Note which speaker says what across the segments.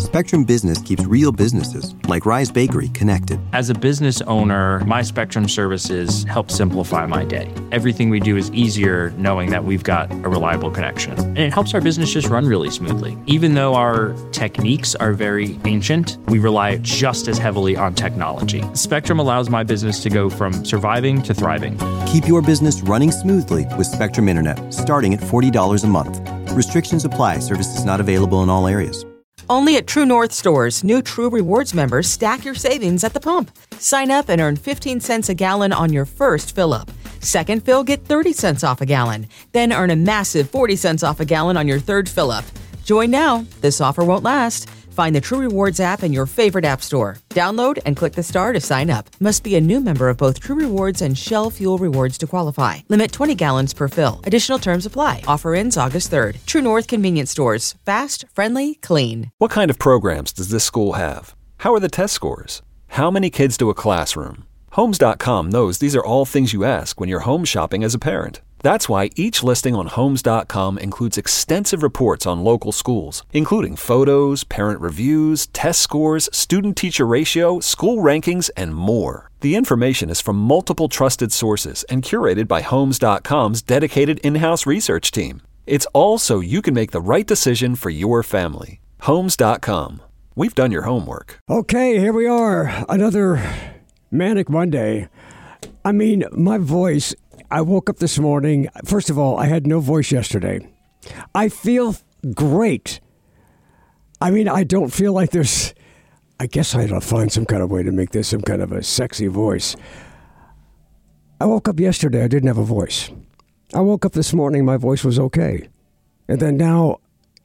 Speaker 1: Spectrum Business keeps real businesses, like Rise Bakery, connected.
Speaker 2: As a business owner, my Spectrum services help simplify my day. Everything we do is easier knowing that we've got a reliable connection. And it helps our business just run really smoothly. Even though our techniques are very ancient, we rely just as heavily on technology. Spectrum allows my business to go from surviving to thriving.
Speaker 1: Keep your business running smoothly with Spectrum Internet, starting at $40 a month. Restrictions apply. Services not available in all areas.
Speaker 3: Only at True North stores, new True Rewards members stack your savings at the pump. Sign up and earn 15 cents a gallon on your first fill-up. Second fill, get 30 cents off a gallon. Then earn a massive 40 cents off a gallon on your third fill-up. Join now. This offer won't last. Find the True Rewards app in your favorite app store. Download and click the star to sign up. Must be a new member of both True Rewards and Shell Fuel Rewards to qualify. Limit 20 gallons per fill. Additional terms apply. Offer ends August 3rd. True North Convenience Stores. Fast, friendly, clean.
Speaker 4: What kind of programs does this school have? How are the test scores? How many kids do a classroom? Homes.com knows these are all things you ask when you're home shopping as a parent. That's why each listing on Homes.com includes extensive reports on local schools, including photos, parent reviews, test scores, student-teacher ratio, school rankings, and more. The information is from multiple trusted sources and curated by Homes.com's dedicated in-house research team. It's all so you can make the right decision for your family. Homes.com. We've done your homework.
Speaker 5: Okay, here we are. Another Manic Monday. I mean, my voice... I woke up this morning. First of all, I had no voice yesterday. I feel great. I mean, I don't feel like there's... I guess I gotta find some kind of way to make this some kind of a sexy voice. I woke up yesterday. I didn't have a voice. I woke up this morning. My voice was okay. And then now,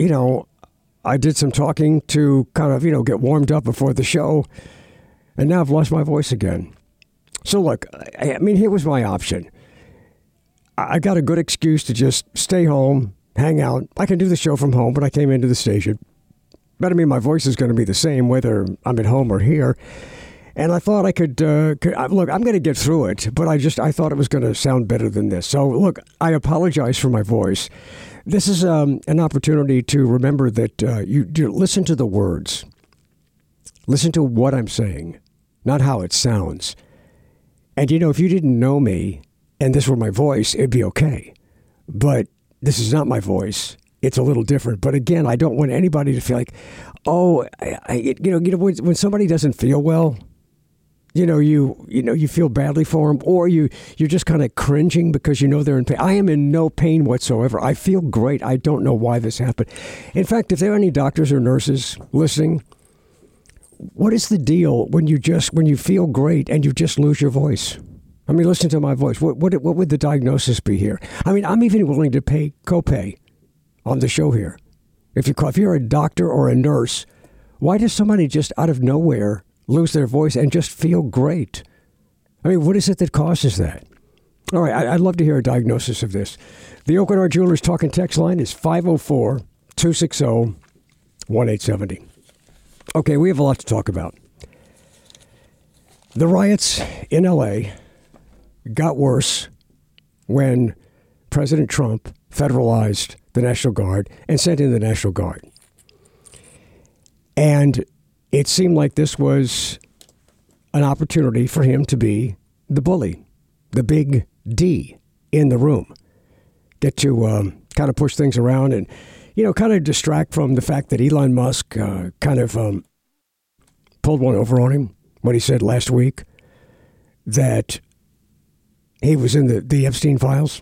Speaker 5: I did some talking to kind of, get warmed up before the show. And now I've lost my voice again. So look, I mean, here was my option. I got a good excuse to just stay home, hang out. I can do the show from home, but I came into the station. But I mean, my voice is going to be the same whether I'm at home or here. And I thought I could look, I'm going to get through it, but I thought it was going to sound better than this. So look, I apologize for my voice. This is an opportunity to remember that you listen to the words. Listen to what I'm saying, not how it sounds. And if you didn't know me, and this were my voice, it'd be okay. But this is not my voice. It's a little different. But again, I don't want anybody to feel like, when somebody doesn't feel well, you feel badly for them, or you're just kind of cringing because they're in pain. I am in no pain whatsoever. I feel great. I don't know why this happened. In fact, if there are any doctors or nurses listening, what is the deal when you feel great and you just lose your voice? I mean, listen to my voice. What would the diagnosis be here? I mean, I'm even willing to pay copay on the show here. If you're a doctor or a nurse, why does somebody just out of nowhere lose their voice and just feel great? I mean, what is it that causes that? All right, I'd love to hear a diagnosis of this. The Oakenard Jewelers Talking Text line is 504-260-1870. Okay, we have a lot to talk about. The riots in L.A. got worse when President Trump federalized the National Guard and sent in the National Guard. And it seemed like this was an opportunity for him to be the bully, the big D in the room, get to kind of push things around and, kind of distract from the fact that Elon Musk kind of pulled one over on him when he said last week that he was in the Epstein files.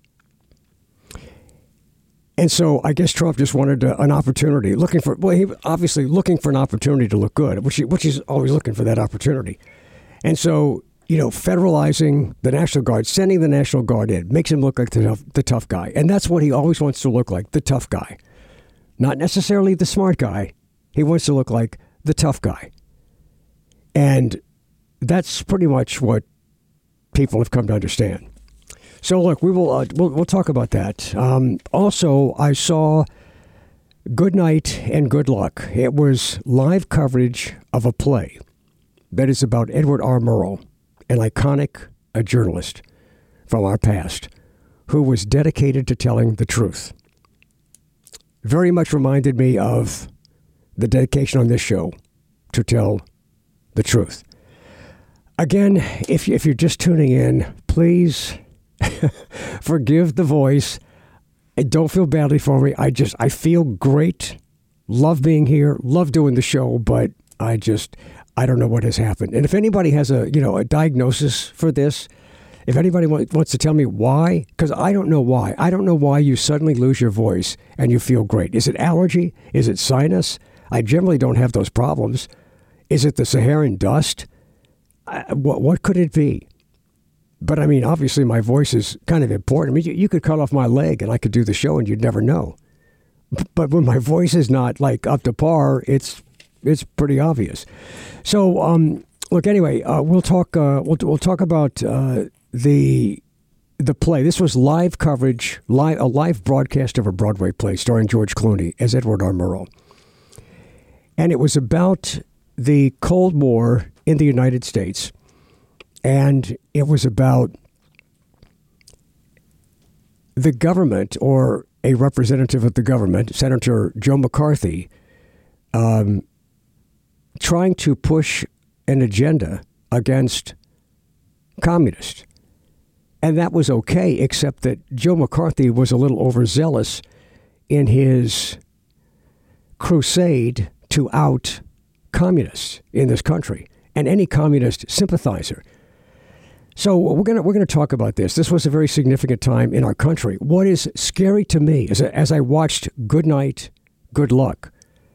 Speaker 5: And so I guess Trump just wanted an opportunity, he was obviously looking for an opportunity to look good, which he's always looking for that opportunity. And so, federalizing the National Guard, sending the National Guard in, makes him look like the tough guy. And that's what he always wants to look like, the tough guy. Not necessarily the smart guy. He wants to look like the tough guy. And that's pretty much what people have come to understand. So look, we'll talk about that. Also, I saw Good Night and Good Luck. It was live coverage of a play that is about Edward R. Murrow, an iconic journalist from our past who was dedicated to telling the truth. Very much reminded me of the dedication on this show to tell the truth. Again, if you're just tuning in, please forgive the voice. Don't feel badly for me. I feel great. Love being here. Love doing the show, but I don't know what has happened. And if anybody has a diagnosis for this, if anybody wants to tell me why, because I don't know why. I don't know why you suddenly lose your voice and you feel great. Is it allergy? Is it sinus? I generally don't have those problems. Is it the Saharan dust? What could it be? But I mean, obviously my voice is kind of important. I mean, you could cut off my leg and I could do the show and you'd never know. But when my voice is not like up to par, it's pretty obvious. So look, anyway, we'll talk about the play. This was live coverage, a live broadcast of a Broadway play starring George Clooney as Edward R. Murrow. And it was about the Cold War in the United States. And it was about the government, or a representative of the government, Senator Joe McCarthy, trying to push an agenda against communists. And that was okay, except that Joe McCarthy was a little overzealous in his crusade to out communists in this country and any communist sympathizer. So we're going to talk about this. This was a very significant time in our country. What is scary to me is as I watched Good Night, Good Luck,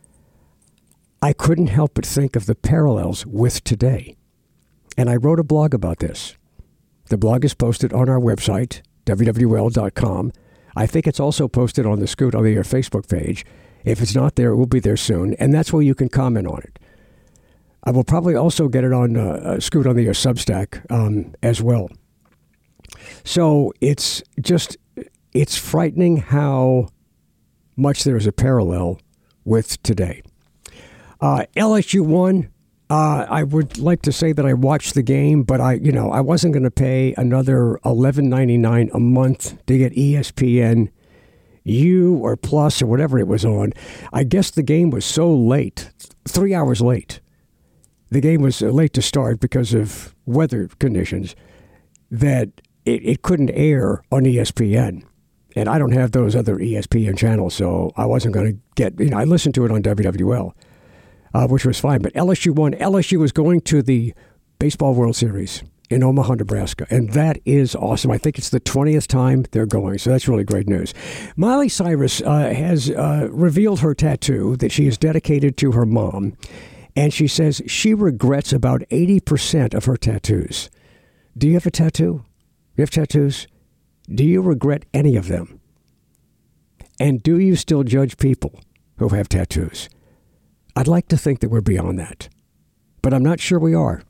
Speaker 5: I couldn't help but think of the parallels with today. And I wrote a blog about this. The blog is posted on our website, wwl.com. I think it's also posted on the Scoot on the Air Facebook page. If it's not there, it will be there soon. And that's where you can comment on it. I will probably also get it on Scoot on the Air Substack as well. So it's frightening how much there is a parallel with today. LSU won. I would like to say that I watched the game, but I wasn't going to pay another $11.99 a month to get ESPN U or Plus or whatever it was on. I guess the game was so late, 3 hours late. The game was late to start because of weather conditions that it couldn't air on ESPN. And I don't have those other ESPN channels, so I wasn't going to get, I listened to it on WWL, which was fine. But LSU won. LSU was going to the Baseball World Series in Omaha, Nebraska. And that is awesome. I think it's the 20th time they're going. So that's really great news. Miley Cyrus has revealed her tattoo that she is dedicated to her mom. And she says she regrets about 80% of her tattoos. Do you have a tattoo? You have tattoos? Do you regret any of them? And do you still judge people who have tattoos? I'd like to think that we're beyond that. But I'm not sure we are.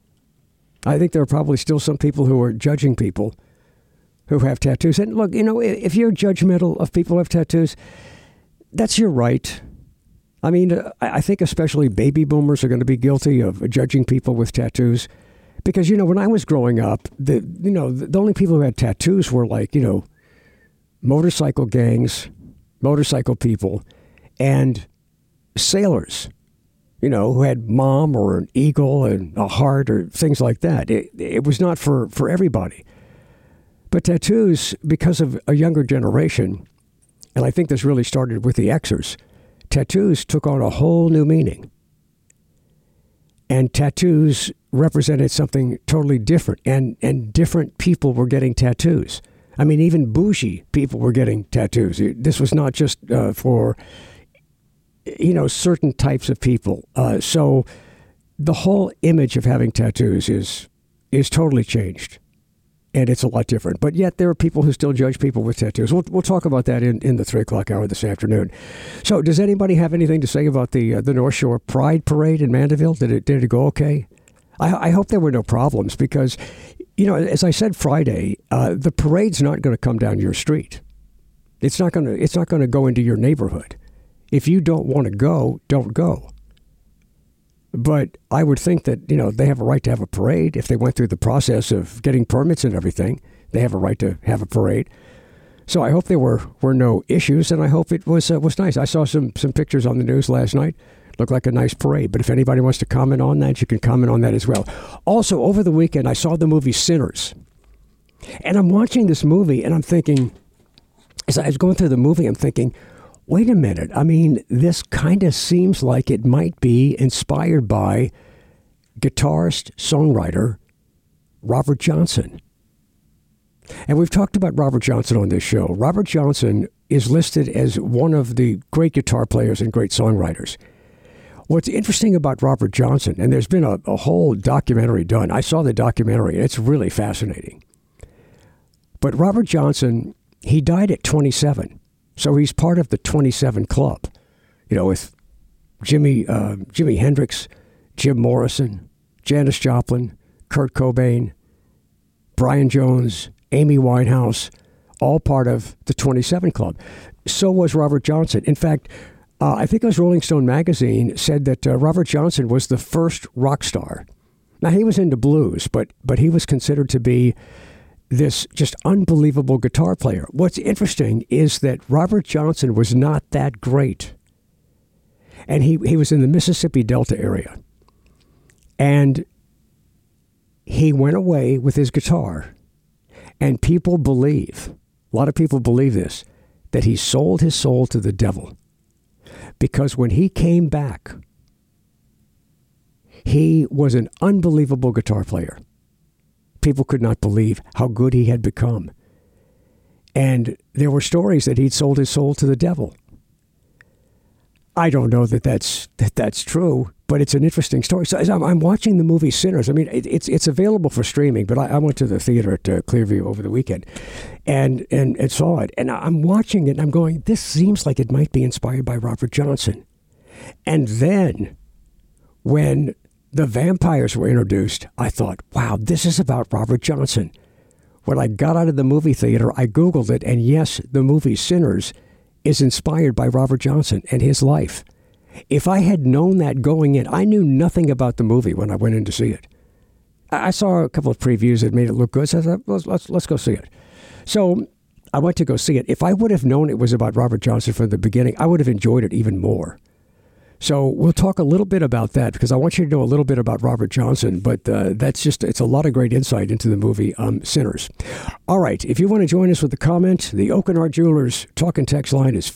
Speaker 5: I think there are probably still some people who are judging people who have tattoos. And look, if you're judgmental of people who have tattoos, that's your right. I mean, I think especially baby boomers are going to be guilty of judging people with tattoos. Because, when I was growing up, the only people who had tattoos were like, motorcycle gangs, motorcycle people, and sailors, who had mom or an eagle and a heart or things like that. It was not for everybody. But tattoos, because of a younger generation, and I think this really started with the Xers, tattoos took on a whole new meaning. And tattoos represented something totally different. And different people were getting tattoos. I mean, even bougie people were getting tattoos. This was not just for, certain types of people. So the whole image of having tattoos is totally changed. And it's a lot different. But yet there are people who still judge people with tattoos. We'll talk about that in the 3 o'clock hour this afternoon. So does anybody have anything to say about the North Shore Pride Parade in Mandeville? Did it go okay? I hope there were no problems because, as I said Friday, the parade's not going to come down your street. It's not going to go into your neighborhood. If you don't want to go, don't go. But I would think that, they have a right to have a parade. If they went through the process of getting permits and everything, they have a right to have a parade. So I hope there were no issues, and I hope it was nice. I saw some pictures on the news last night. Looked like a nice parade. But if anybody wants to comment on that, you can comment on that as well. Also, over the weekend, I saw the movie Sinners. And I'm watching this movie, and I'm thinking, as I was going through the movie, I'm thinking, wait a minute. I mean, this kind of seems like it might be inspired by guitarist, songwriter Robert Johnson. And we've talked about Robert Johnson on this show. Robert Johnson is listed as one of the great guitar players and great songwriters. What's interesting about Robert Johnson, and there's been a whole documentary done. I saw the documentary, and it's really fascinating. But Robert Johnson, he died at 27. So he's part of the 27 Club, with Jimi Hendrix, Jim Morrison, Janis Joplin, Kurt Cobain, Brian Jones, Amy Winehouse, all part of the 27 Club. So was Robert Johnson. In fact, I think it was Rolling Stone magazine said that Robert Johnson was the first rock star. Now, he was into blues, but he was considered to be this just unbelievable guitar player. What's interesting is that Robert Johnson was not that great. And he was in the Mississippi Delta area. And he went away with his guitar. And people believe, a lot of people believe this, that he sold his soul to the devil. Because when he came back, he was an unbelievable guitar player. People could not believe how good he had become. And there were stories that he'd sold his soul to the devil. I don't know that that's true, but it's an interesting story. So as I'm watching the movie Sinners, I mean, it's available for streaming, but I went to the theater at Clearview over the weekend and saw it. And I'm watching it and I'm going, this seems like it might be inspired by Robert Johnson. And then when the vampires were introduced, I thought, wow, this is about Robert Johnson. When I got out of the movie theater, I Googled it, and yes, the movie Sinners is inspired by Robert Johnson and his life. If I had known that going in, I knew nothing about the movie when I went in to see it. I saw a couple of previews that made it look good, so I thought, let's go see it. So I went to go see it. If I would have known it was about Robert Johnson from the beginning, I would have enjoyed it even more. So we'll talk a little bit about that because I want you to know a little bit about Robert Johnson, but it's a lot of great insight into the movie Sinners. All right, if you want to join us with a comment, the Oakenart Jewelers talk and text line is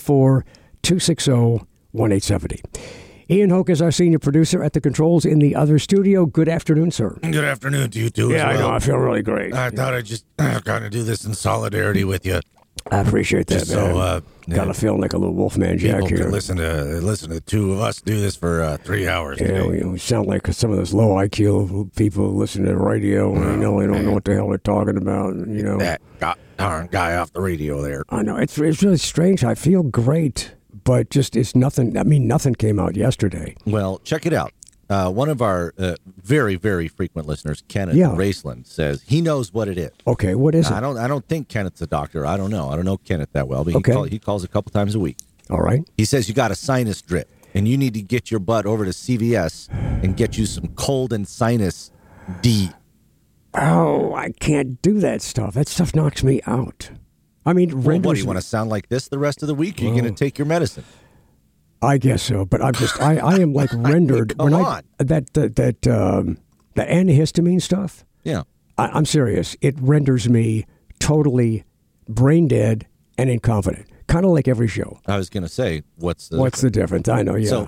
Speaker 5: 504-260-1870. Ian Hoke is our senior producer at the controls in the other studio. Good afternoon, sir.
Speaker 6: Good afternoon to you too.
Speaker 5: Yeah,
Speaker 6: as well.
Speaker 5: I know. I feel really great.
Speaker 6: I thought I'd just kind of do this in solidarity with you.
Speaker 5: I appreciate that,
Speaker 6: Just
Speaker 5: man.
Speaker 6: so
Speaker 5: Got to feel like a little Wolfman Jack
Speaker 6: people
Speaker 5: here.
Speaker 6: can listen to the two of us do this for 3 hours.
Speaker 5: Yeah,
Speaker 6: today.
Speaker 5: we sound like some of those low IQ people who listen to the radio and they don't know what the hell they're talking about.
Speaker 6: That darn guy off the radio there.
Speaker 5: I know it's really strange. I feel great, but just it's nothing. I mean, nothing came out yesterday.
Speaker 7: Well, check it out. One of our very, very frequent listeners, Kenneth Raceland, says he knows what it is.
Speaker 5: Okay, what is it?
Speaker 7: I don't think Kenneth's a doctor. I don't know. I don't know Kenneth that well, but he calls a couple times a week.
Speaker 5: All right.
Speaker 7: He says you got a sinus drip, and you need to get your butt over to CVS and get you some cold and sinus D.
Speaker 5: Oh, I can't do that stuff. That stuff knocks me out. I mean,
Speaker 7: What do you want to sound like this the rest of the week? Are you going to take your medicine?
Speaker 5: I guess so, but I'm just I am like rendered
Speaker 7: Come on.
Speaker 5: That antihistamine stuff.
Speaker 7: Yeah.
Speaker 5: I'm serious. It renders me totally brain dead and incompetent. Kind of like every show.
Speaker 7: I was going to say, what's
Speaker 5: the difference? I know, yeah.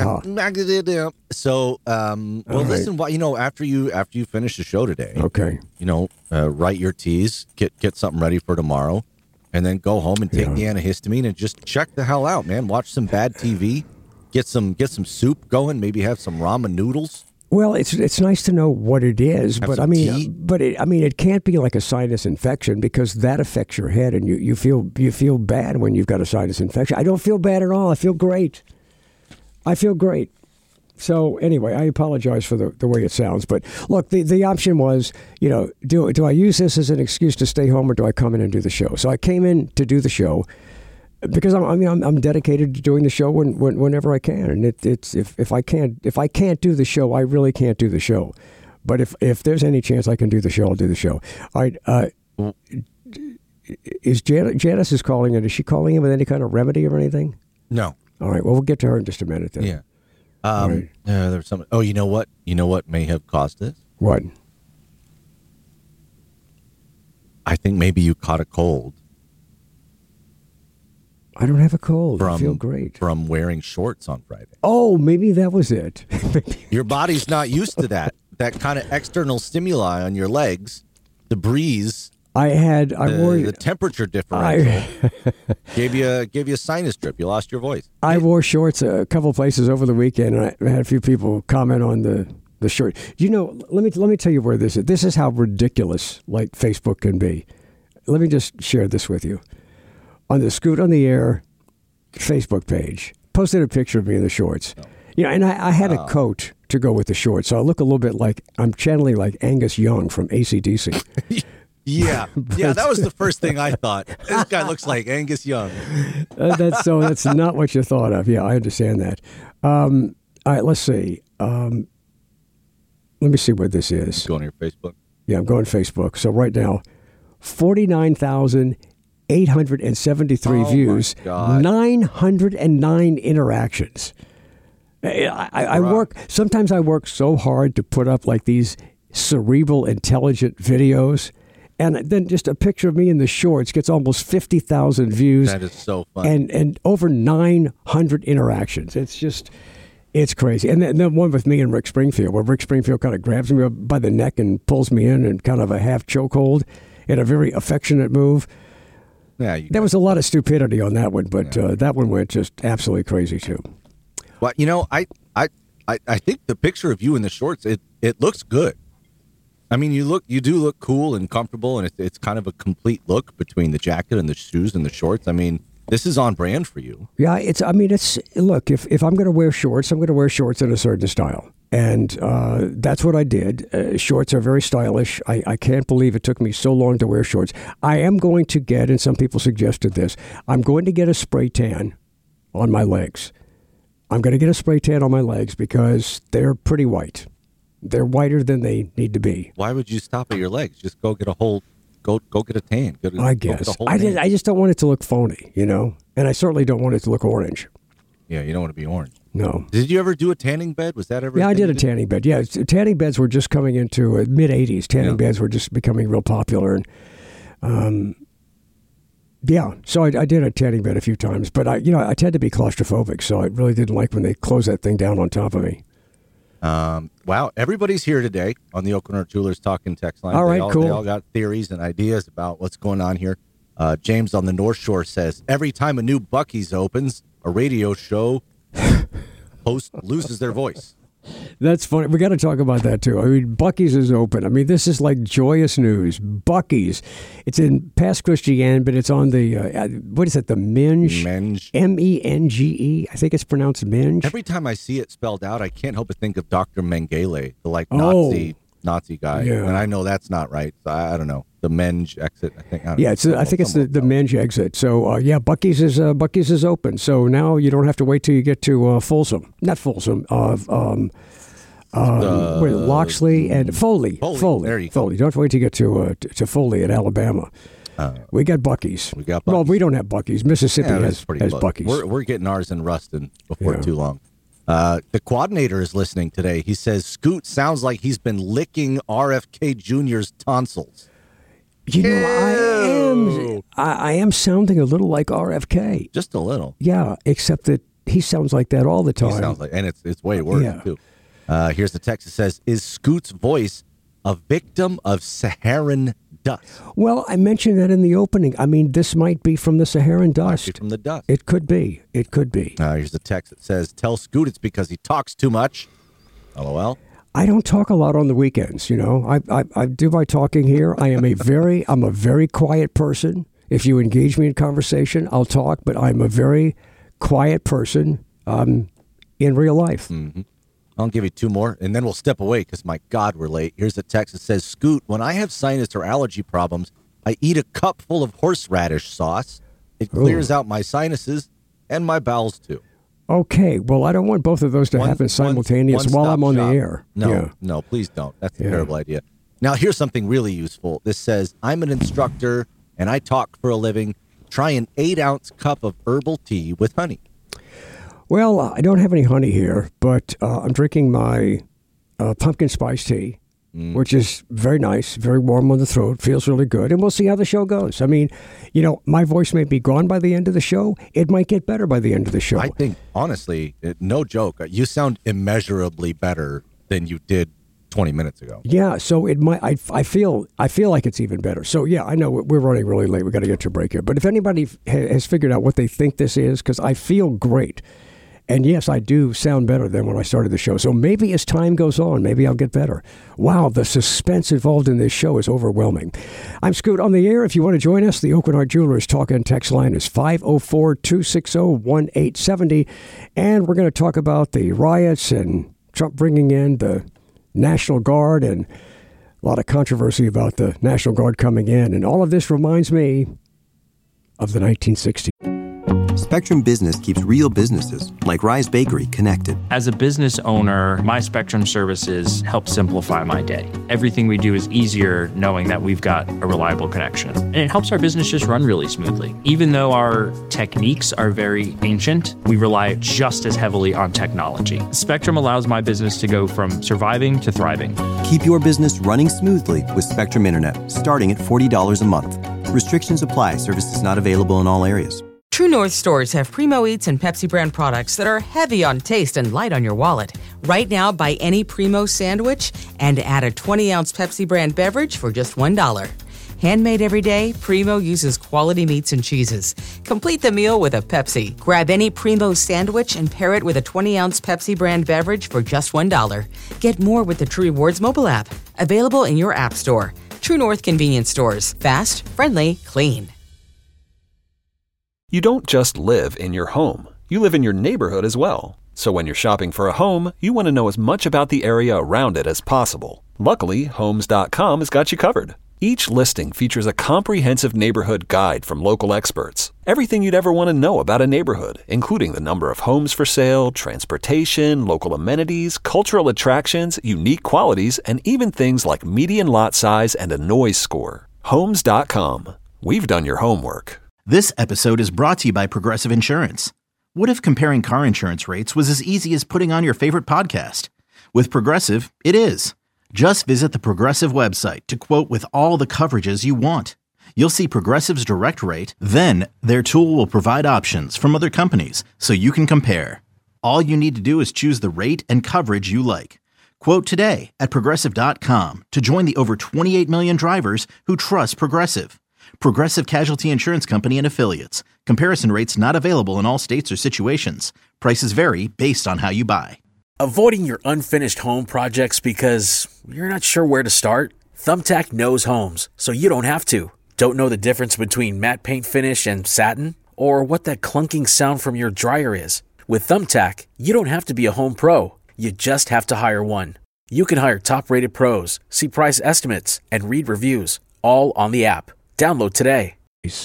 Speaker 7: So, listen. After you finish the show today,
Speaker 5: okay.
Speaker 7: Write your T's, get something ready for tomorrow, and then go home and take the antihistamine and just check the hell out, man. Watch some bad TV, get some soup going, maybe have some ramen noodles.
Speaker 5: Well, it's nice to know what it is,
Speaker 7: Have
Speaker 5: but
Speaker 7: some tea.
Speaker 5: it can't be like a sinus infection because that affects your head, and you feel bad when you've got a sinus infection. I don't feel bad at all. I feel great. So anyway, I apologize for the way it sounds, but look, the option was, do I use this as an excuse to stay home or do I come in and do the show? So I came in to do the show because I'm dedicated to doing the show whenever I can, and it's if I can't do the show, I really can't do the show. But if there's any chance I can do the show, I'll do the show. All right. Is Janice is calling in? Is she calling in with any kind of remedy or anything?
Speaker 7: No.
Speaker 5: All right. Well, we'll get to her in just a minute then.
Speaker 7: Yeah.
Speaker 5: Right.
Speaker 7: There's some. Oh, you know what? You know what may have caused this?
Speaker 5: What?
Speaker 7: I think maybe you caught a cold
Speaker 5: I don't have a cold. I
Speaker 7: from
Speaker 5: feel great.
Speaker 7: from wearing shorts on Friday.
Speaker 5: Oh, maybe that was it.
Speaker 7: Your body's not used to that kind of external stimuli on your legs, the breeze,
Speaker 5: I wore
Speaker 7: the temperature differential gave you a sinus drip. You lost your voice.
Speaker 5: I wore shorts a couple places over the weekend, and I had a few people comment on the short. You know, let me tell you where this is. This is how ridiculous like Facebook can be. Let me just share this with you. On the Scoot on the Air Facebook page, posted a picture of me in the shorts. You know, and I had a coat to go with the shorts, so I look a little bit like I'm channeling like Angus Young from AC/DC.
Speaker 7: Yeah, that was the first thing I thought. This guy looks like Angus Young.
Speaker 5: That's not what you thought of. Yeah, I understand that. All right, let's see. Let me see what this is.
Speaker 7: Go on your Facebook.
Speaker 5: Yeah, I'm going Facebook. So right now, 49,873 views, 909 interactions. I work. Sometimes I work so hard to put up like these cerebral, intelligent videos. And then just a picture of me in the shorts gets almost 50,000 views.
Speaker 7: That is so fun.
Speaker 5: And over 900 interactions. It's crazy. And then one with me and Rick Springfield, where Rick Springfield kind of grabs me by the neck and pulls me in and kind of a half chokehold in a very affectionate move.
Speaker 7: Yeah,
Speaker 5: there was a lot of stupidity on that one, but that one went just absolutely crazy too.
Speaker 7: Well, you know, I think the picture of you in the shorts, it looks good. I mean, you do look cool and comfortable, and it's kind of a complete look between the jacket and the shoes and the shorts. I mean, this is on brand for you.
Speaker 5: Yeah, look, if I'm going to wear shorts, I'm going to wear shorts in a certain style. And that's what I did. Shorts are very stylish. I can't believe it took me so long to wear shorts. I am going to get, and some people suggested this, I'm going to get a spray tan on my legs. I'm going to get a spray tan on my legs because they're pretty white. They're whiter than they need to be.
Speaker 7: Why would you stop at your legs? Just go get a go get a tan.
Speaker 5: I guess. I just don't want it to look phony, you know? And I certainly don't want it to look orange.
Speaker 7: Yeah, you don't want to be orange.
Speaker 5: No.
Speaker 7: Did you ever do a tanning bed? Was that ever?
Speaker 5: Yeah, I did a tanning bed. Yeah, tanning beds were just coming into mid-'80s. Tanning beds were just becoming real popular. And yeah, so I did a tanning bed a few times. But I tend to be claustrophobic, so I really didn't like when they closed that thing down on top of me.
Speaker 7: Wow, everybody's here today on the Oakland Art Jewelers Talking Text Line.
Speaker 5: All right, cool.
Speaker 7: They all got theories and ideas about what's going on here. James on the North Shore says, every time a new Buc-ee's opens, a radio show host loses their voice.
Speaker 5: That's funny. We got to talk about that, too. I mean, Buc-ee's is open. I mean, this is like joyous news. Buc-ee's. It's in past Christian, but it's on the, what is it, the Menge?
Speaker 7: Menge.
Speaker 5: Menge. I think it's pronounced Menge.
Speaker 7: Every time I see it spelled out, I can't help but think of Dr. Mengele, the Nazi guy.
Speaker 5: Yeah.
Speaker 7: And I know that's not right. So I don't know. The Menge exit, I think. I
Speaker 5: think it's the Menge exit. So, Buc-ee's is open. So now you don't have to wait till you get to Folsom. Not Folsom. Loxley and Foley.
Speaker 7: There you go.
Speaker 5: Foley. Don't wait to get to Foley in Alabama. We got Buc-ee's. Well, we don't have Buc-ee's. Mississippi has Buc-ee's.
Speaker 7: We're getting ours in Ruston before too long. The Quadinator is listening today. He says, Scoot sounds like he's been licking RFK Jr.'s tonsils.
Speaker 5: You know, I am sounding a little like RFK.
Speaker 7: Just a little.
Speaker 5: Yeah, except that he sounds like that all the time.
Speaker 7: He sounds like, and it's way worse, too. Here's the text that says, is Scoot's voice a victim of Saharan dust?
Speaker 5: Well, I mentioned that in the opening. I mean, this might be from the Saharan dust.
Speaker 7: Might be from the dust.
Speaker 5: It could be.
Speaker 7: Here's the text that says, tell Scoot it's because he talks too much. LOL.
Speaker 5: I don't talk a lot on the weekends, you know. I do my talking here. I'm a very quiet person. If you engage me in conversation, I'll talk, but I'm a very quiet person in real life.
Speaker 7: Mm-hmm. I'll give you two more, and then we'll step away because, my God, we're late. Here's the text that says, Scoot, when I have sinus or allergy problems, I eat a cup full of horseradish sauce. It clears out my sinuses and my bowels, too.
Speaker 5: Okay, well, I don't want both of those to happen simultaneous while I'm on the air.
Speaker 7: No, please don't. That's a terrible idea. Now, here's something really useful. This says, I'm an instructor, and I talk for a living. Try an 8-ounce cup of herbal tea with honey.
Speaker 5: Well, I don't have any honey here, but I'm drinking my pumpkin spice tea, which is very nice, very warm on the throat, feels really good, and we'll see how the show goes. I mean, my voice may be gone by the end of the show. It might get better by the end of the show.
Speaker 7: I think, honestly, no joke, you sound immeasurably better than you did 20 minutes ago.
Speaker 5: Yeah, so it might. I feel like it's even better. So yeah, I know we're running really late. We got to get to a break here. But if anybody has figured out what they think this is, because I feel great. And yes, I do sound better than when I started the show. So maybe as time goes on, maybe I'll get better. Wow, the suspense involved in this show is overwhelming. I'm Scoot on the air. If you want to join us, the Oakland Art Jewelers talk and text line is 504-260-1870. And we're going to talk about the riots and Trump bringing in the National Guard and a lot of controversy about the National Guard coming in. And all of this reminds me of the 1960s.
Speaker 1: Spectrum Business keeps real businesses, like Rise Bakery, connected.
Speaker 2: As a business owner, my Spectrum services help simplify my day. Everything we do is easier knowing that we've got a reliable connection. And it helps our business just run really smoothly. Even though our techniques are very ancient, we rely just as heavily on technology. Spectrum allows my business to go from surviving to thriving.
Speaker 1: Keep your business running smoothly with Spectrum Internet, starting at $40 a month. Restrictions apply. Services not available in all areas.
Speaker 3: True North stores have Primo Eats and Pepsi brand products that are heavy on taste and light on your wallet. Right now, buy any Primo sandwich and add a 20-ounce Pepsi brand beverage for just $1. Handmade every day, Primo uses quality meats and cheeses. Complete the meal with a Pepsi. Grab any Primo sandwich and pair it with a 20-ounce Pepsi brand beverage for just $1. Get more with the True Rewards mobile app. Available in your app store. True North convenience stores. Fast, friendly, clean.
Speaker 4: You don't just live in your home. You live in your neighborhood as well. So when you're shopping for a home, you want to know as much about the area around it as possible. Luckily, Homes.com has got you covered. Each listing features a comprehensive neighborhood guide from local experts. Everything you'd ever want to know about a neighborhood, including the number of homes for sale, transportation, local amenities, cultural attractions, unique qualities, and even things like median lot size and a noise score. Homes.com. We've done your homework.
Speaker 8: This episode is brought to you by Progressive Insurance. What if comparing car insurance rates was as easy as putting on your favorite podcast? With Progressive, it is. Just visit the Progressive website to quote with all the coverages you want. You'll see Progressive's direct rate, then their tool will provide options from other companies so you can compare. All you need to do is choose the rate and coverage you like. Quote today at Progressive.com to join the over 28 million drivers who trust Progressive. Progressive Casualty Insurance Company and Affiliates. Comparison rates not available in all states or situations. Prices vary based on how you buy.
Speaker 9: Avoiding your unfinished home projects because you're not sure where to start? Thumbtack knows homes, so you don't have to. Don't know the difference between matte paint finish and satin? Or what that clunking sound from your dryer is? With Thumbtack, you don't have to be a home pro. You just have to hire one. You can hire top-rated pros, see price estimates, and read reviews, all on the app. Download today.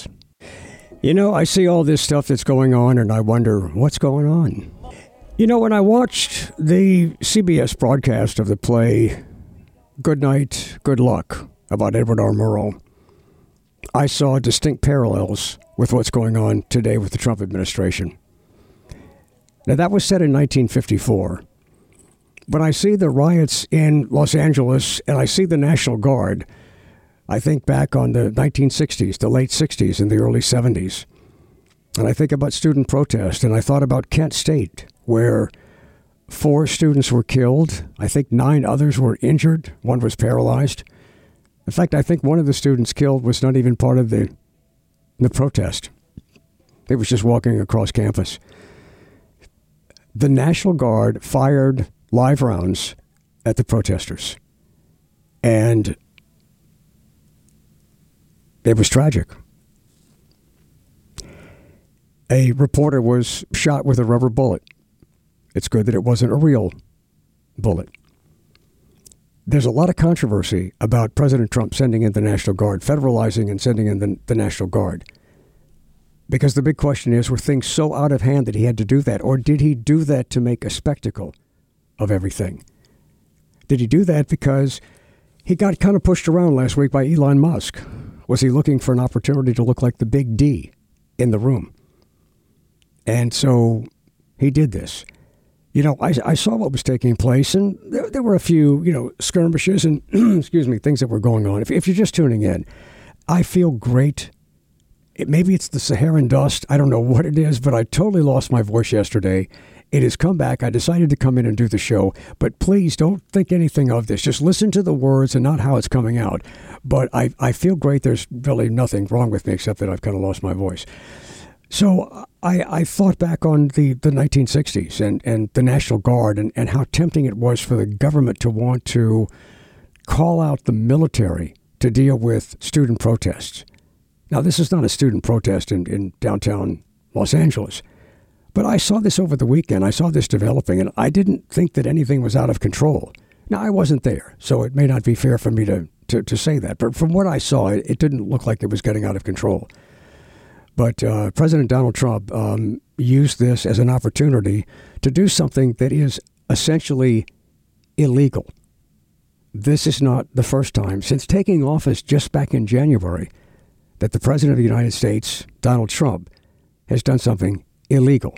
Speaker 5: I see all this stuff that's going on, and I wonder what's going on. When I watched the CBS broadcast of the play Good Night, Good Luck about Edward R. Murrow, I saw distinct parallels with what's going on today with the Trump administration. Now, that was set in 1954. When I see the riots in Los Angeles and I see the National Guard, I think back on the 1960s, the late 60s and the early 70s. And I think about student protest, and I thought about Kent State, where 4 students were killed. I think 9 others were injured. 1 was paralyzed. In fact, I think one of the students killed was not even part of the protest. He was just walking across campus. The National Guard fired live rounds at the protesters. And it was tragic. A reporter was shot with a rubber bullet. It's good that it wasn't a real bullet. There's a lot of controversy about President Trump sending in the National Guard, federalizing and sending in the National Guard. Because the big question is, were things so out of hand that he had to do that? Or did he do that to make a spectacle of everything? Did he do that because he got kind of pushed around last week by Elon Musk? Was he looking for an opportunity to look like the big D in the room? And so he did this. You know, I saw what was taking place, and there were a few, skirmishes and, excuse me, things that were going on. If you're just tuning in, I feel great. Maybe it's the Saharan dust. I don't know what it is, but I totally lost my voice yesterday. It has come back. I decided to come in and do the show, but please don't think anything of this. Just listen to the words and not how it's coming out. But I feel great. There's really nothing wrong with me except that I've kind of lost my voice. So I thought back on the 1960s and the National Guard and how tempting it was for the government to want to call out the military to deal with student protests. Now, this is not a student protest in downtown Los Angeles, but I saw this over the weekend. I saw this developing, and I didn't think that anything was out of control. Now, I wasn't there, so it may not be fair for me to say that, but from what I saw, it didn't look like it was getting out of control. But President Donald Trump used this as an opportunity to do something that is essentially illegal. This is not the first time since taking office just back in January that the President of the United States, Donald Trump, has done something illegal.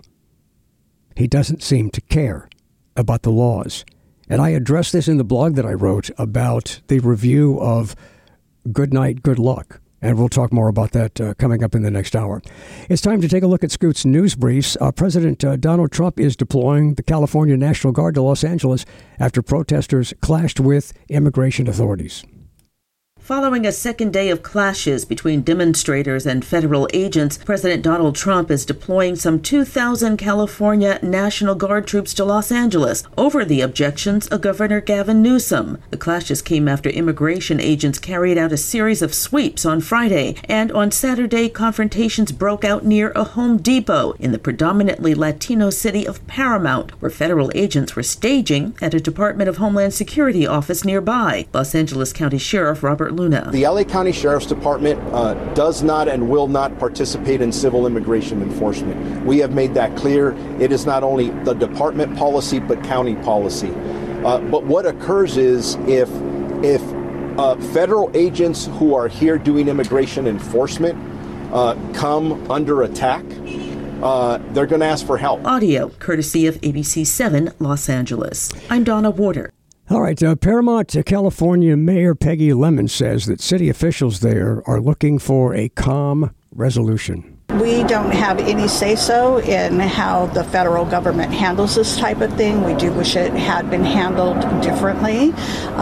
Speaker 5: He doesn't seem to care about the laws. And I addressed this in the blog that I wrote about the review of Good Night, Good Luck. And we'll talk more about that coming up in the next hour. It's time to take a look at Scoot's news briefs. President Donald Trump is deploying the California National Guard to Los Angeles after protesters clashed with immigration authorities.
Speaker 10: Following a second day of clashes between demonstrators and federal agents, President Donald Trump is deploying some 2,000 California National Guard troops to Los Angeles over the objections of Governor Gavin Newsom. The clashes came after immigration agents carried out a series of sweeps on Friday, and on Saturday, confrontations broke out near a Home Depot in the predominantly Latino city of Paramount, where federal agents were staging at a Department of Homeland Security office nearby. Los Angeles County Sheriff Robert Luna.
Speaker 11: The LA County Sheriff's Department does not and will not participate in civil immigration enforcement. We have made that clear. It is not only the department policy, but county policy. But what occurs is if federal agents who are here doing immigration enforcement come under attack, they're going to ask for help.
Speaker 10: Audio courtesy of ABC 7 Los Angeles. I'm Donna Warder.
Speaker 5: All right, Paramount, California Mayor Peggy Lemon says that city officials there are looking for a calm resolution.
Speaker 12: We don't have any say-so in how the federal government handles this type of thing. We do wish it had been handled differently,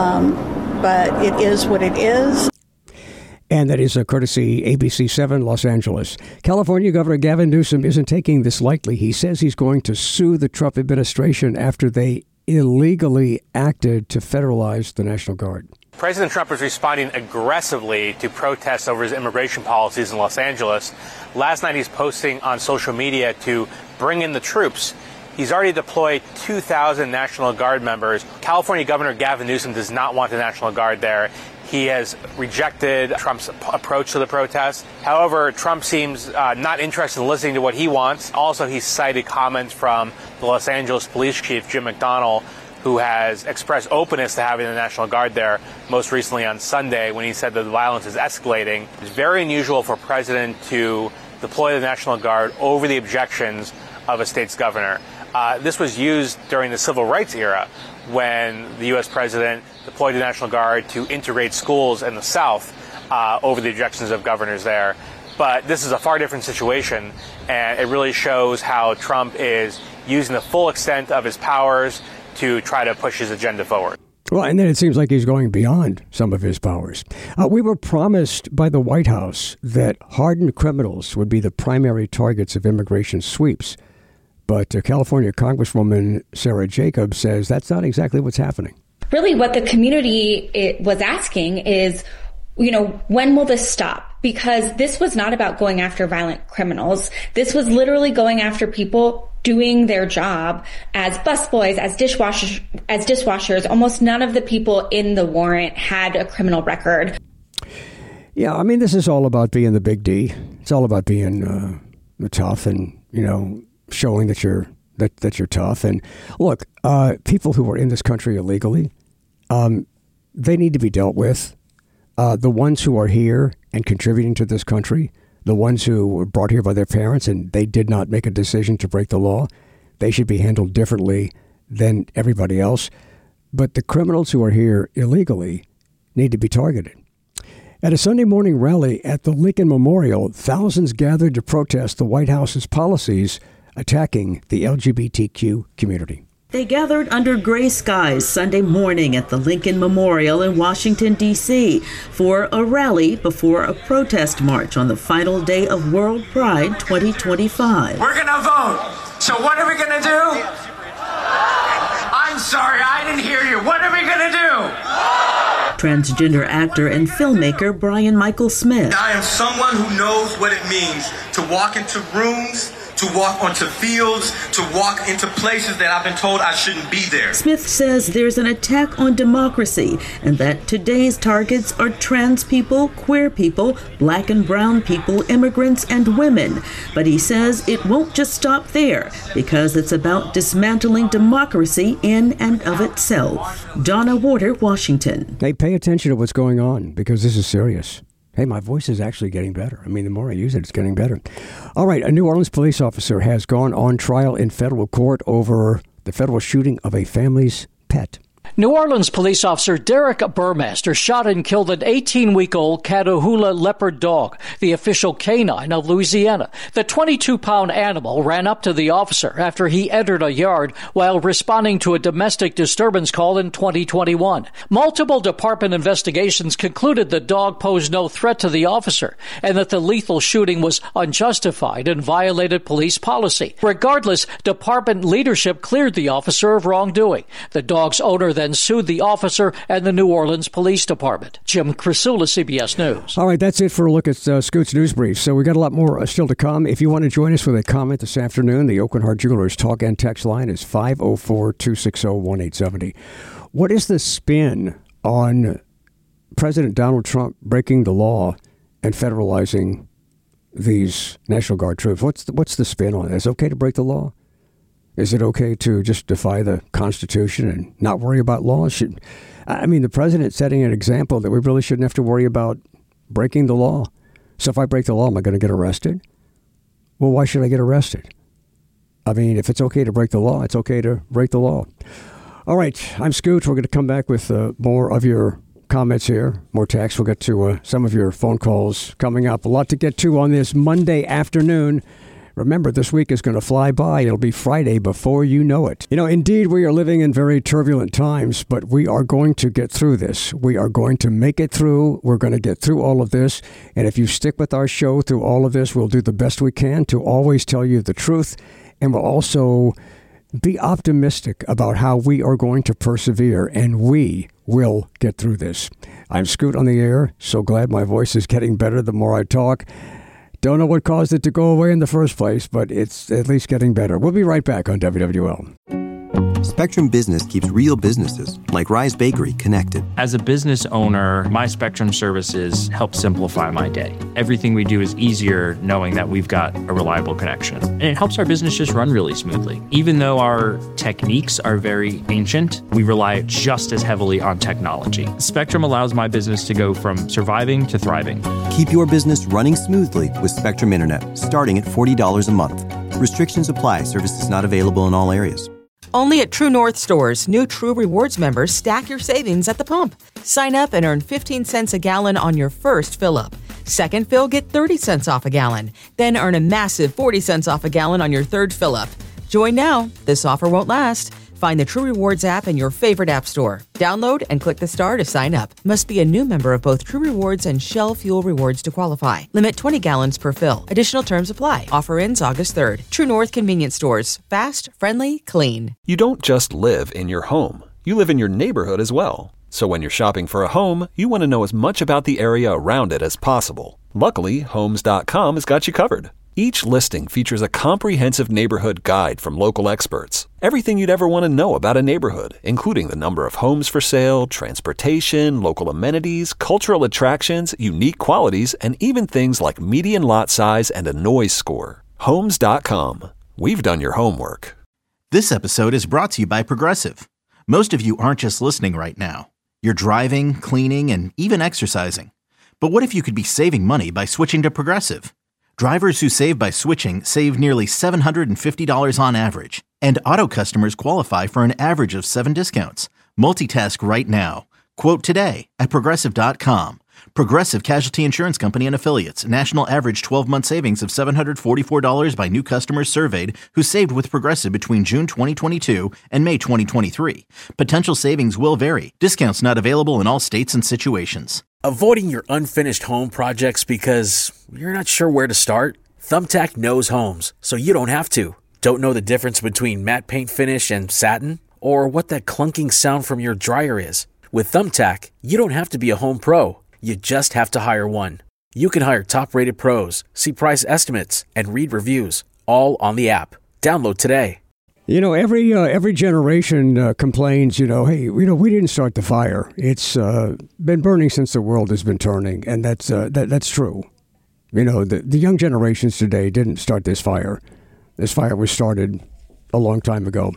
Speaker 12: but it is what it is.
Speaker 5: And that is a courtesy ABC 7 Los Angeles. California Governor Gavin Newsom isn't taking this lightly. He says he's going to sue the Trump administration after they illegally acted to federalize the National Guard.
Speaker 13: President Trump is responding aggressively to protests over his immigration policies in Los Angeles. Last night, he's posting on social media to bring in the troops. He's already deployed 2,000 National Guard members. California Governor Gavin Newsom does not want the National Guard there. He has rejected Trump's approach to the protest. However, Trump seems not interested in listening to what he wants. Also, he cited comments from the Los Angeles Police Chief, Jim McDonnell, who has expressed openness to having the National Guard there, most recently on Sunday when he said that the violence is escalating. It's very unusual for a president to deploy the National Guard over the objections of a state's governor. This was used during the Civil Rights era when the U.S. president deployed the National Guard to integrate schools in the South over the objections of governors there. But this is a far different situation, and it really shows how Trump is using the full extent of his powers to try to push his agenda forward.
Speaker 5: Well, and then it seems like he's going beyond some of his powers. We were promised by the White House that hardened criminals would be the primary targets of immigration sweeps. But California Congresswoman Sarah Jacobs says that's not exactly what's happening.
Speaker 14: Really what the community was asking is, when will this stop? Because this was not about going after violent criminals. This was literally going after people doing their job as busboys, as dishwashers. Almost none of the people in the warrant had a criminal record.
Speaker 5: Yeah, I mean, this is all about being the big D. It's all about being tough and, showing that you're tough. And look, people who are in this country illegally, they need to be dealt with. The ones who are here and contributing to this country, the ones who were brought here by their parents and they did not make a decision to break the law, they should be handled differently than everybody else. But the criminals who are here illegally need to be targeted. At a Sunday morning rally at the Lincoln Memorial, thousands gathered to protest the White House's policies attacking the LGBTQ community.
Speaker 10: They gathered under gray skies Sunday morning at the Lincoln Memorial in Washington, D.C. for a rally before a protest march on the final day of World Pride 2025.
Speaker 15: We're going to vote. So what are we going to do? I'm sorry, I didn't hear you. What are we going to do?
Speaker 10: Transgender actor and filmmaker Brian Michael Smith.
Speaker 15: I am someone who knows what it means to walk into rooms, to walk onto fields, to walk into places that I've been told I shouldn't be there.
Speaker 10: Smith says there's an attack on democracy and that today's targets are trans people, queer people, black and brown people, immigrants, and women. But he says it won't just stop there because it's about dismantling democracy in and of itself. Donna Warder, Washington.
Speaker 5: Hey, pay attention to what's going on because this is serious. Hey, my voice is actually getting better. I mean, the more I use it, it's getting better. All right, a New Orleans police officer has gone on trial in federal court over the federal shooting of a family's pet.
Speaker 16: New Orleans police officer Derek Burmaster shot and killed an 18-week-old Catahoula leopard dog, the official canine of Louisiana. The 22-pound animal ran up to the officer after he entered a yard while responding to a domestic disturbance call in 2021. Multiple department investigations concluded the dog posed no threat to the officer and that the lethal shooting was unjustified and violated police policy. Regardless, department leadership cleared the officer of wrongdoing. The dog's owner then sued the officer and the New Orleans Police Department. Jim Crisula, CBS News.
Speaker 5: All right, that's it for a look at Scoot's News Brief. So we got a lot more still to come. If you want to join us with a comment this afternoon, the Oakland Heart Jewelers talk and text line is 504-260-1870. What is the spin on President Donald Trump breaking the law and federalizing these National Guard troops? What's the spin on it? Is it okay to break the law? Is it okay to just defy the Constitution and not worry about laws? The president's setting an example that we really shouldn't have to worry about breaking the law. So if I break the law, am I going to get arrested? Well, why should I get arrested? I mean, if it's okay to break the law, it's okay to break the law. All right, I'm Scoot. We're going to come back with more of your comments here, more texts. We'll get to some of your phone calls coming up. A lot to get to on this Monday afternoon. Remember, this week is going to fly by. It'll be Friday before you know it. Indeed, we are living in very turbulent times, but we are going to get through this. We are going to make it through. We're going to get through all of this. And if you stick with our show through all of this, we'll do the best we can to always tell you the truth. And we'll also be optimistic about how we are going to persevere, and we will get through this. I'm Scoot on the air. So glad my voice is getting better the more I talk. Don't know what caused it to go away in the first place, but it's at least getting better. We'll be right back on WWL.
Speaker 1: Spectrum Business keeps real businesses, like Rise Bakery, connected.
Speaker 2: As a business owner, my Spectrum services help simplify my day. Everything we do is easier knowing that we've got a reliable connection. And it helps our business just run really smoothly. Even though our techniques are very ancient, we rely just as heavily on technology. Spectrum allows my business to go from surviving to thriving.
Speaker 1: Keep your business running smoothly with Spectrum Internet, starting at $40 a month. Restrictions apply. Services not available in all areas.
Speaker 3: Only at True North stores, new True Rewards members stack your savings at the pump. Sign up and earn 15 cents a gallon on your first fill-up. Second fill, get 30 cents off a gallon. Then earn a massive 40 cents off a gallon on your third fill-up. Join now. This offer won't last. Find the True Rewards app in your favorite app store. Download and click the star to sign up. Must be a new member of both True Rewards and Shell Fuel Rewards to qualify. Limit 20 gallons per fill. Additional terms apply. Offer ends August 3rd. True North Convenience Stores. Fast, friendly, clean.
Speaker 4: You don't just live in your home. You live in your neighborhood as well. So when you're shopping for a home, you want to know as much about the area around it as possible. Luckily, Homes.com has got you covered. Each listing features a comprehensive neighborhood guide from local experts. Everything you'd ever want to know about a neighborhood, including the number of homes for sale, transportation, local amenities, cultural attractions, unique qualities, and even things like median lot size and a noise score. Homes.com. We've done your homework.
Speaker 8: This episode is brought to you by Progressive. Most of you aren't just listening right now. You're driving, cleaning, and even exercising. But what if you could be saving money by switching to Progressive? Drivers who save by switching save nearly $750 on average. And Auto customers qualify for an average of 7 discounts. Multitask right now. Quote today at Progressive.com. Progressive Casualty Insurance Company and Affiliates. National average 12-month savings of $744 by new customers surveyed who saved with Progressive between June 2022 and May 2023. Potential savings will vary. Discounts not available in all states and situations.
Speaker 9: Avoiding your unfinished home projects because you're not sure where to start? Thumbtack knows homes, so you don't have to. Don't know the difference between matte paint finish and satin? Or what that clunking sound from your dryer is? With Thumbtack, you don't have to be a home pro. You just have to hire one. You can hire top-rated pros, see price estimates, and read reviews, all on the app. Download today.
Speaker 5: You know, every generation complains, hey, we didn't start the fire. It's been burning since the world has been turning, and that's true. The young generations today didn't start this fire. This fire was started a long time ago.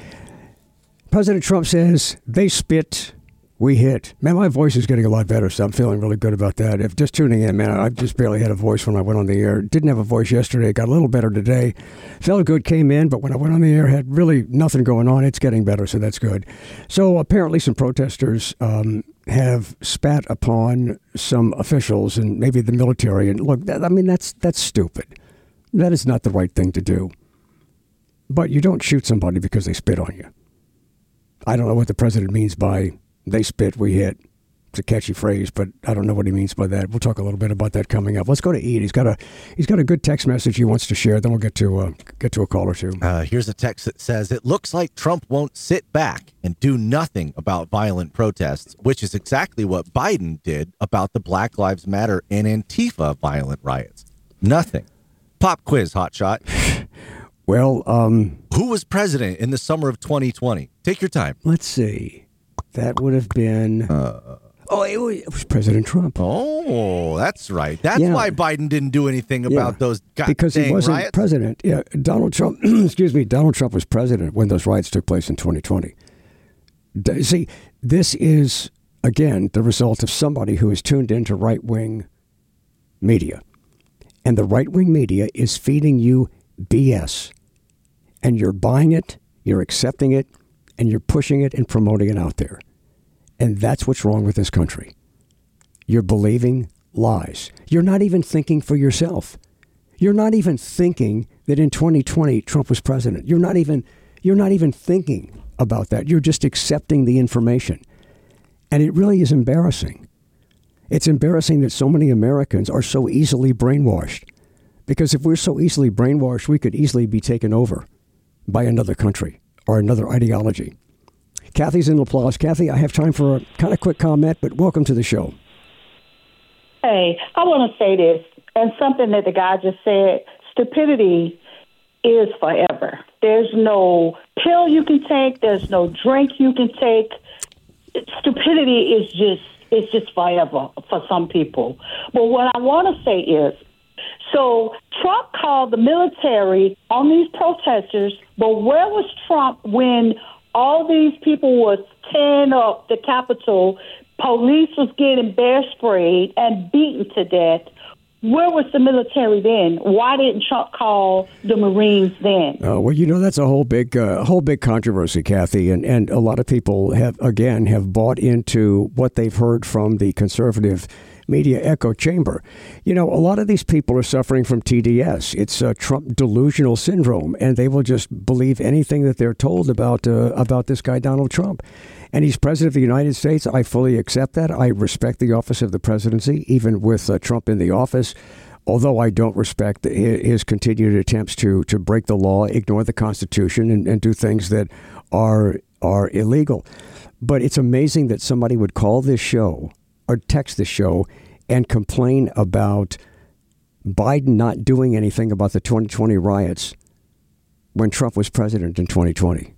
Speaker 5: President Trump says they spit, we hit. Man, my voice is getting a lot better, so I'm feeling really good about that. If just tuning in, man, I just barely had a voice when I went on the air. Didn't have a voice yesterday. Got a little better today. Felt good, came in, but when I went on the air, had really nothing going on. It's getting better, so that's good. So apparently some protesters have spat upon some officials and maybe the military. And look, that's stupid. That is not the right thing to do. But you don't shoot somebody because they spit on you. I don't know what the president means by they spit, we hit. It's a catchy phrase, but I don't know what he means by that. We'll talk a little bit about that coming up. Let's go to Ed. He's got a good text message he wants to share. Then we'll get to a call or two.
Speaker 7: Here's a text that says, it looks like Trump won't sit back and do nothing about violent protests, which is exactly what Biden did about the Black Lives Matter and Antifa violent riots. Nothing. Pop quiz, hotshot.
Speaker 5: Well,
Speaker 7: who was president in the summer of 2020? Take your time.
Speaker 5: Let's see. That would have been... it was President Trump.
Speaker 7: Oh, that's right. That's why Biden didn't do anything about those goddamn
Speaker 5: because he wasn't
Speaker 7: riots?
Speaker 5: President. Yeah, Donald Trump, Donald Trump was president when those riots took place in 2020. See, this is, again, the result of somebody who is tuned into right-wing media. And the right-wing media is feeding you BS. And you're buying it, you're accepting it, and you're pushing it and promoting it out there. And that's what's wrong with this country. You're believing lies. You're not even thinking for yourself. You're not even thinking that in 2020 Trump was president. You're not even thinking about that. You're just accepting the information. And it really is embarrassing. It's embarrassing that so many Americans are so easily brainwashed. Because if we're so easily brainwashed, we could easily be taken over by another country or another ideology. Kathy's in LaPlace. Kathy, I have time for a kind of quick comment, but welcome to the show.
Speaker 17: Hey, I want to say this, and something that the guy just said, stupidity is forever. There's no pill you can take. There's no drink you can take. Stupidity is just forever for some people. But what I want to say is, so Trump called the military on these protesters, but where was Trump when all these people was tearing up the Capitol, police was getting bear sprayed and beaten to death? Where was the military then? Why didn't Trump call the Marines then?
Speaker 5: Well, that's a whole big controversy, Kathy, and a lot of people have bought into what they've heard from the conservative media echo chamber. A lot of these people are suffering from TDS. It's Trump delusional syndrome, and they will just believe anything that they're told about this guy, Donald Trump. And he's president of the United States. I fully accept that. I respect the office of the presidency, even with Trump in the office, although I don't respect his continued attempts to break the law, ignore the Constitution, and do things that are illegal. But it's amazing that somebody would call this show or text this show and complain about Biden not doing anything about the 2020 riots when Trump was president in 2020.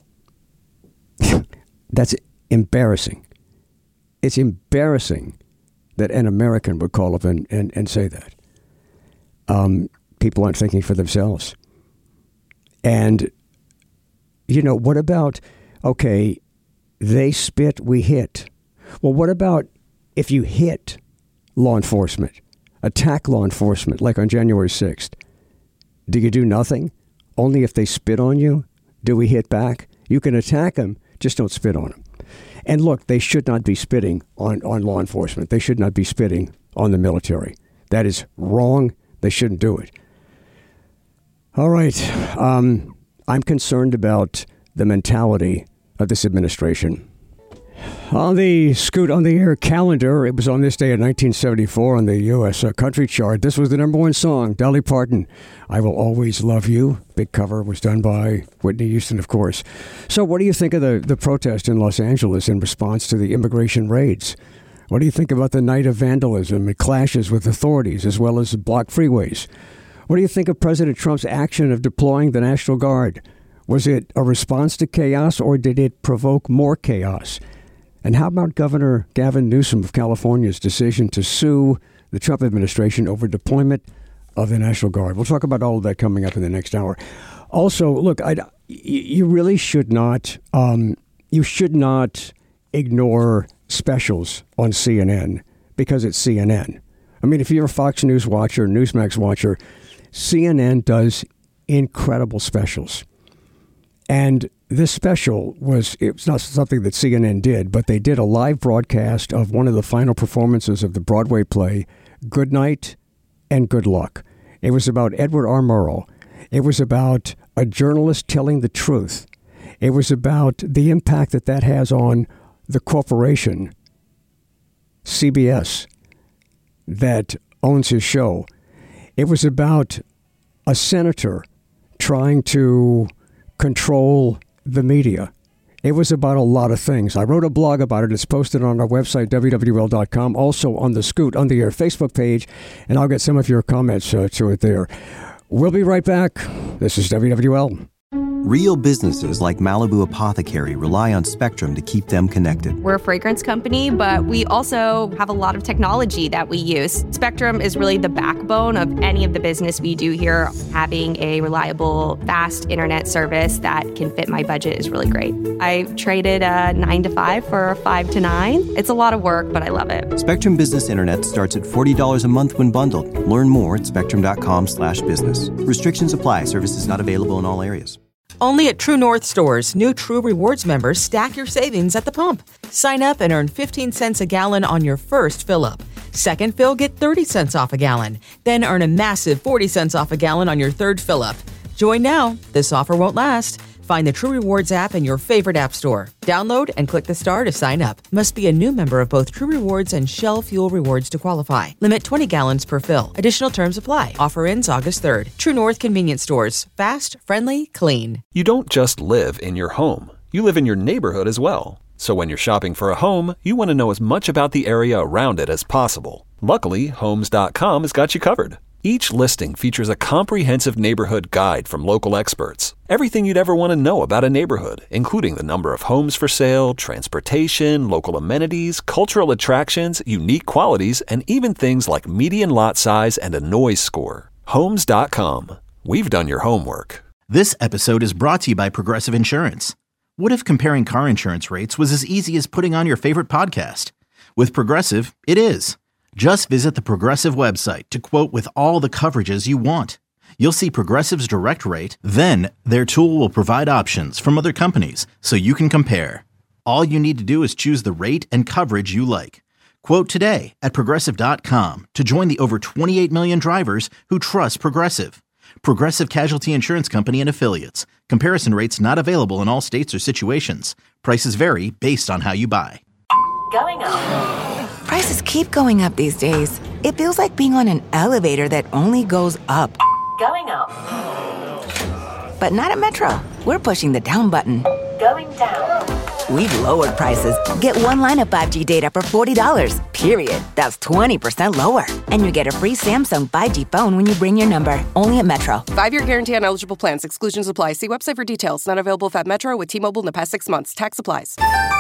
Speaker 5: That's embarrassing. It's embarrassing that an American would call up and say that. People aren't thinking for themselves. And, what about, okay, they spit, we hit. Well, what about if you hit law enforcement? attack law enforcement, like on January 6th, do you do nothing? Only if they spit on you do we hit back? You can attack them, just don't spit on them. And look, they should not be spitting on law enforcement. They should not be spitting on the military. That is wrong. They shouldn't do it. All right. I'm concerned about the mentality of this administration. On the Scoot on the Air calendar, it was on this day in 1974 on the U.S. country chart. This was the number one song, Dolly Parton, I Will Always Love You. Big cover was done by Whitney Houston, of course. So what do you think of the protest in Los Angeles in response to the immigration raids? What do you think about the night of vandalism and clashes with authorities, as well as blocked freeways? What do you think of President Trump's action of deploying the National Guard? Was it a response to chaos, or did it provoke more chaos? And how about Governor Gavin Newsom of California's decision to sue the Trump administration over deployment of the National Guard? We'll talk about all of that coming up in the next hour. Also, look, you really should not ignore specials on CNN because it's CNN. I mean, if you're a Fox News watcher, Newsmax watcher, CNN does incredible specials. And this special it's not something that CNN did, but they did a live broadcast of one of the final performances of the Broadway play, Good Night and Good Luck. It was about Edward R. Murrow. It was about a journalist telling the truth. It was about the impact that has on the corporation, CBS, that owns his show. It was about a senator trying to control the media. It was about a lot of things. I wrote a blog about it. It's posted on our website, WWL.com, also on the Scoot on the Air Facebook page, and I'll get some of your comments to it there. We'll be right back. This is WWL.
Speaker 1: Real businesses like Malibu Apothecary rely on Spectrum to keep them connected.
Speaker 18: We're a fragrance company, but we also have a lot of technology that we use. Spectrum is really the backbone of any of the business we do here. Having a reliable, fast internet service that can fit my budget is really great. I traded a 9 to 5 for a 5 to 9. It's a lot of work, but I love it.
Speaker 1: Spectrum Business Internet starts at $40 a month when bundled. Learn more at spectrum.com/business. Restrictions apply. Services not available in all areas.
Speaker 3: Only at True North stores, new True Rewards members stack your savings at the pump. Sign up and earn 15 cents a gallon on your first fill-up. Second fill, get 30 cents off a gallon. Then earn a massive 40 cents off a gallon on your third fill-up. Join now. This offer won't last. Find the True Rewards app in your favorite app store. Download and click the star to sign up. Must be a new member of both True Rewards and Shell Fuel Rewards to qualify. Limit 20 gallons per fill. Additional terms apply. Offer ends August 3rd. True North Convenience Stores. Fast, friendly, clean.
Speaker 4: You don't just live in your home. You live in your neighborhood as well. So when you're shopping for a home, you want to know as much about the area around it as possible. Luckily, Homes.com has got you covered. Each listing features a comprehensive neighborhood guide from local experts. Everything you'd ever want to know about a neighborhood, including the number of homes for sale, transportation, local amenities, cultural attractions, unique qualities, and even things like median lot size and a noise score. Homes.com. We've done your homework.
Speaker 8: This episode is brought to you by Progressive Insurance. What if comparing car insurance rates was as easy as putting on your favorite podcast? With Progressive, it is. Just visit the Progressive website to quote with all the coverages you want. You'll see Progressive's direct rate, then their tool will provide options from other companies so you can compare. All you need to do is choose the rate and coverage you like. Quote today at Progressive.com to join the over 28 million drivers who trust Progressive. Progressive Casualty Insurance Company and Affiliates. Comparison rates not available in all states or situations. Prices vary based on how you buy.
Speaker 19: Going up. Prices keep going up these days. It feels like being on an elevator that only goes up. Going up. But not at Metro. We're pushing the down button. Going down. We've lowered prices. Get one line of 5G data for $40, period. That's 20% lower. And you get a free Samsung 5G phone when you bring your number. Only at Metro.
Speaker 20: 5-year guarantee on eligible plans. Exclusions apply. See website for details. Not available at Metro with T-Mobile in the past 6 months. Tax applies.